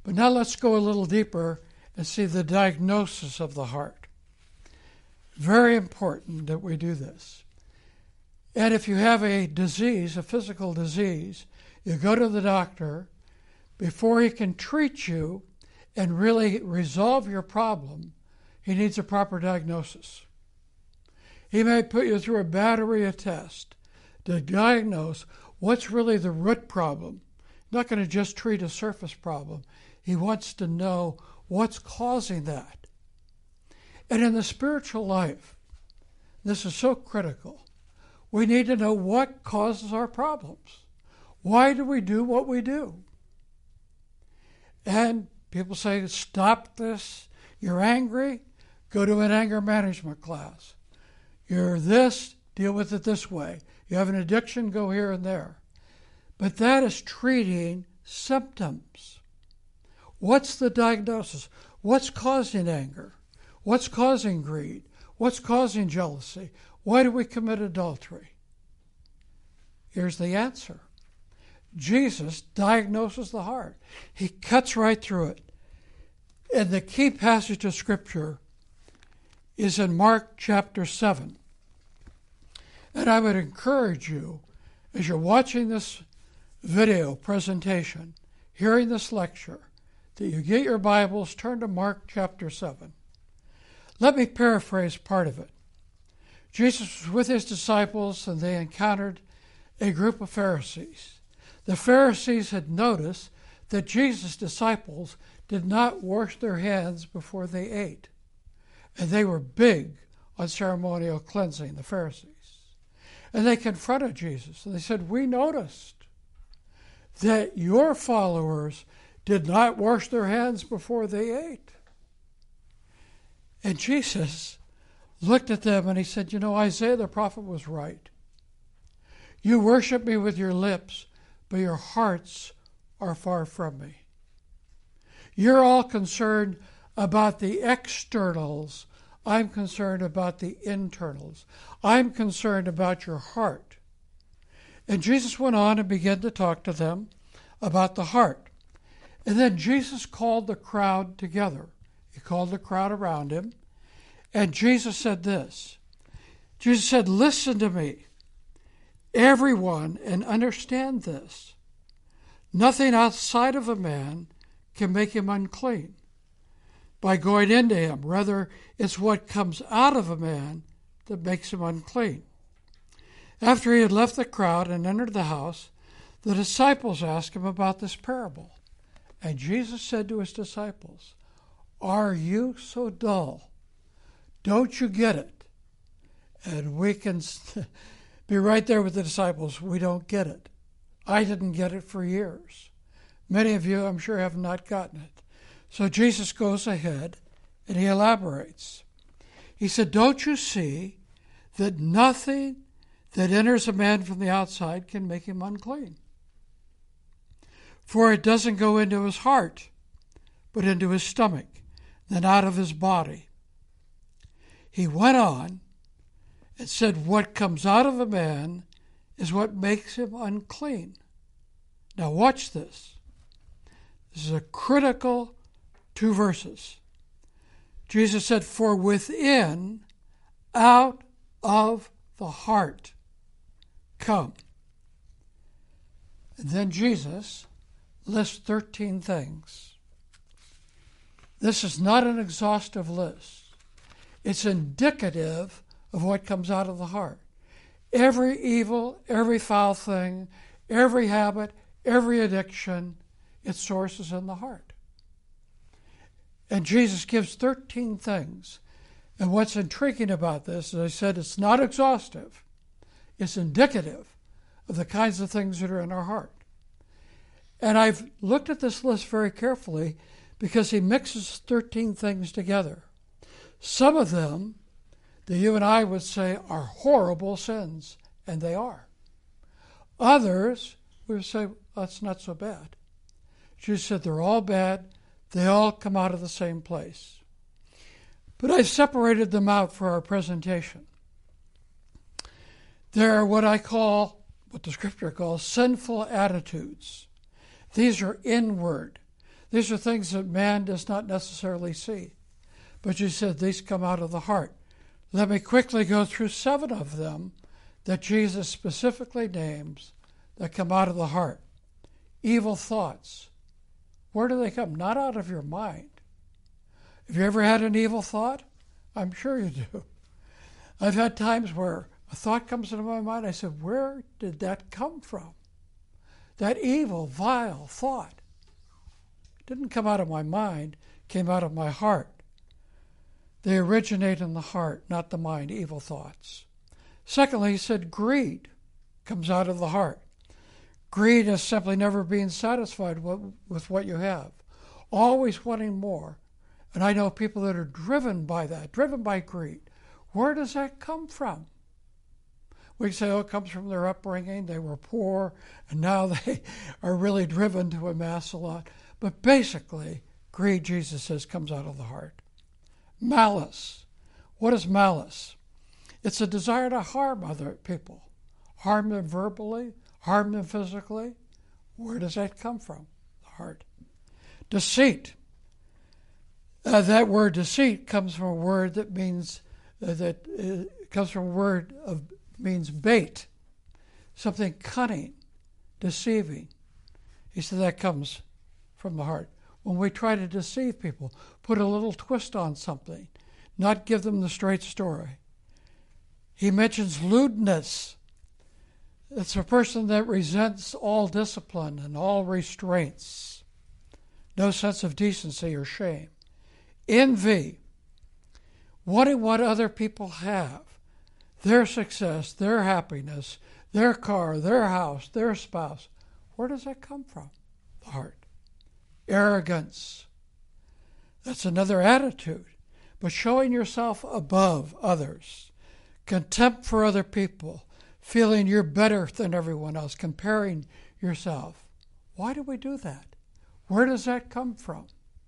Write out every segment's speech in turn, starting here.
But now let's go a little deeper and see the diagnosis of the heart. Very important that we do this. And if you have a disease, a physical disease, you go to the doctor before he can treat you and really resolve your problem. He needs a proper diagnosis. He may put you through a battery of tests to diagnose what's really the root problem. He's not going to just treat a surface problem. He wants to know what's causing that. And in the spiritual life, this is so critical. We need to know what causes our problems. Why do we do what we do? And people say, stop this. You're angry? Go to an anger management class. You're this, deal with it this way. You have an addiction, go here and there. But that is treating symptoms. What's the diagnosis? What's causing anger? What's causing greed? What's causing jealousy? Why do we commit adultery? Here's the answer. Jesus diagnoses the heart. He cuts right through it. And the key passage of Scripture is in Mark chapter 7. And I would encourage you, as you're watching this video presentation, hearing this lecture, that you get your Bibles, turn to Mark chapter 7. Let me paraphrase part of it. Jesus was with his disciples and they encountered a group of Pharisees. The Pharisees had noticed that Jesus' disciples did not wash their hands before they ate. And they were big on ceremonial cleansing, the Pharisees. And they confronted Jesus and they said, we noticed that your followers did not wash their hands before they ate. And Jesus looked at them and he said, Isaiah the prophet was right. You worship me with your lips, but your hearts are far from me. You're all concerned about the externals. I'm concerned about the internals. I'm concerned about your heart. And Jesus went on and began to talk to them about the heart. And then Jesus called the crowd together. He called the crowd around him. And Jesus said this. Jesus said, listen to me, everyone, and understand this. Nothing outside of a man can make him unclean by going into him. Rather, it's what comes out of a man that makes him unclean. After he had left the crowd and entered the house, the disciples asked him about this parable. And Jesus said to his disciples, are you so dull? Don't you get it? And we can be right there with the disciples. We don't get it. I didn't get it for years. Many of you, I'm sure, have not gotten it. So Jesus goes ahead and he elaborates. He said, don't you see that nothing that enters a man from the outside can make him unclean? For it doesn't go into his heart, but into his stomach, then out of his body. He went on and said, what comes out of a man is what makes him unclean. Now watch this. This is a critical 2 verses. Jesus said, for within, out of the heart, come. And then Jesus lists 13 things. This is not an exhaustive list. It's indicative of what comes out of the heart. Every evil, every foul thing, every habit, every addiction, its source is in the heart. And Jesus gives 13 things. And what's intriguing about this, as I said, it's not exhaustive. It's indicative of the kinds of things that are in our heart. And I've looked at this list very carefully because he mixes 13 things together. Some of them that you and I would say are horrible sins, and they are. Others, we would say, that's not so bad. Jesus said they're all bad. They all come out of the same place. But I separated them out for our presentation. There are what I call, what the Scripture calls, sinful attitudes. These are inward. These are things that man does not necessarily see. But you said these come out of the heart. Let me quickly go through 7 of them that Jesus specifically names that come out of the heart. Evil thoughts. Where do they come? Not out of your mind. Have you ever had an evil thought? I'm sure you do. I've had times where a thought comes into my mind. I said, where did that come from? That evil, vile thought. It didn't come out of my mind. It came out of my heart. They originate in the heart, not the mind, evil thoughts. Secondly, he said greed comes out of the heart. Greed is simply never being satisfied with what you have, always wanting more. And I know people that are driven by that, driven by greed. Where does that come from? We say, oh, it comes from their upbringing. They were poor, and now they are really driven to amass a lot. But basically, greed, Jesus says, comes out of the heart. Malice. What is malice? It's a desire to harm other people. Harm them verbally, harm them physically. Where does that come from? The heart. Deceit. That word deceit comes from a word that means means bait, something cunning, deceiving. He said that comes from the heart. When we try to deceive people, put a little twist on something, not give them the straight story. He mentions lewdness. It's a person that resents all discipline and all restraints, no sense of decency or shame. Envy, wanting what other people have, their success, their happiness, their car, their house, their spouse. Where does that come from? The heart. Arrogance. That's another attitude, but showing yourself above others. Contempt for other people, feeling you're better than everyone else, comparing yourself. Why do we do that? Where does that come from?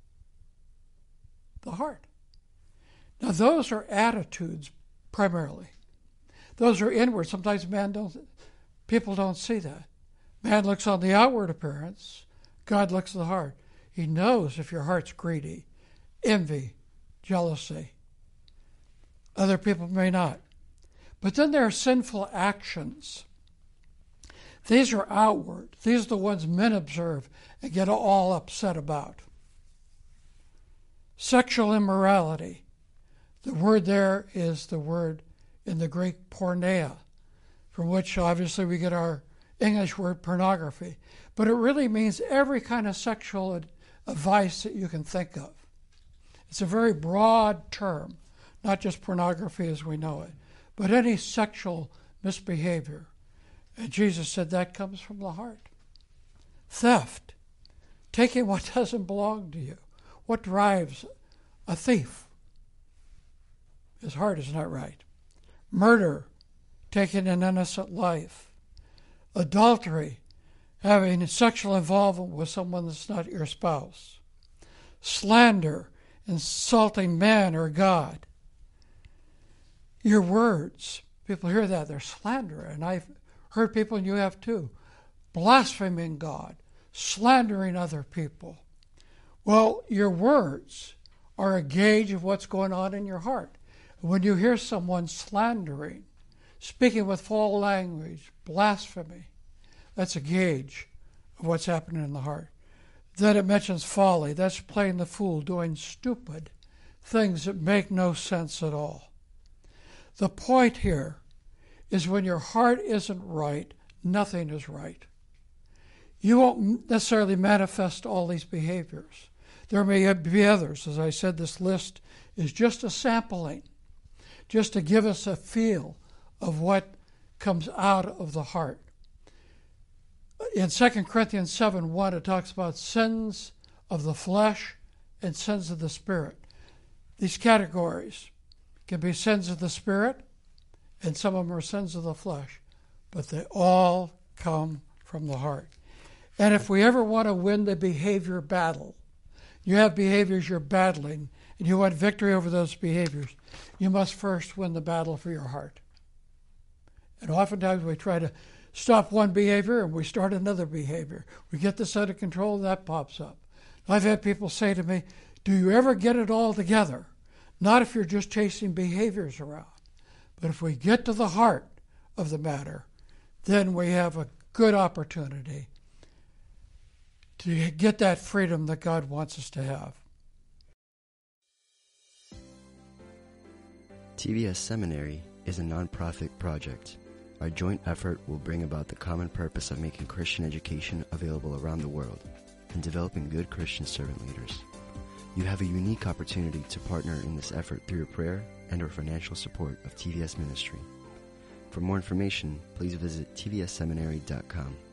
The heart. Now those are attitudes primarily. Those are inward. Sometimes people don't see that. Man looks on the outward appearance. God looks at the heart. He knows if your heart's greedy, envy, jealousy. Other people may not. But then there are sinful actions. These are outward. These are the ones men observe and get all upset about. Sexual immorality. The word there is the word in the Greek porneia, from which obviously we get our English word pornography. But it really means every kind of sexual vice that you can think of. It's a very broad term, not just pornography as we know it, but any sexual misbehavior. And Jesus said that comes from the heart. Theft, taking what doesn't belong to you. What drives a thief? His heart is not right. Murder, taking an innocent life. Adultery, having sexual involvement with someone that's not your spouse. Slander, insulting man or God. Your words, people hear that, they're slander, and I've heard people, and you have too, blaspheming God, slandering other people. Well, your words are a gauge of what's going on in your heart. When you hear someone slandering, speaking with foul language, blasphemy, that's a gauge of what's happening in the heart. Then it mentions folly. That's playing the fool, doing stupid things that make no sense at all. The point here is when your heart isn't right, nothing is right. You won't necessarily manifest all these behaviors. There may be others. As I said, this list is just a sampling, just to give us a feel of what comes out of the heart. In 2 Corinthians 7:1, it talks about sins of the flesh and sins of the spirit. These categories can be sins of the spirit, and some of them are sins of the flesh, but they all come from the heart. And if we ever want to win the behavior battle, you have behaviors you're battling, and you want victory over those behaviors, you must first win the battle for your heart. And oftentimes we try to stop one behavior and we start another behavior. We get this under control and that pops up. I've had people say to me, do you ever get it all together? Not if you're just chasing behaviors around. But if we get to the heart of the matter, then we have a good opportunity to get that freedom that God wants us to have. TVS Seminary is a nonprofit project. Our joint effort will bring about the common purpose of making Christian education available around the world and developing good Christian servant leaders. You have a unique opportunity to partner in this effort through your prayer and or financial support of TVS Ministry. For more information, please visit tvsseminary.com.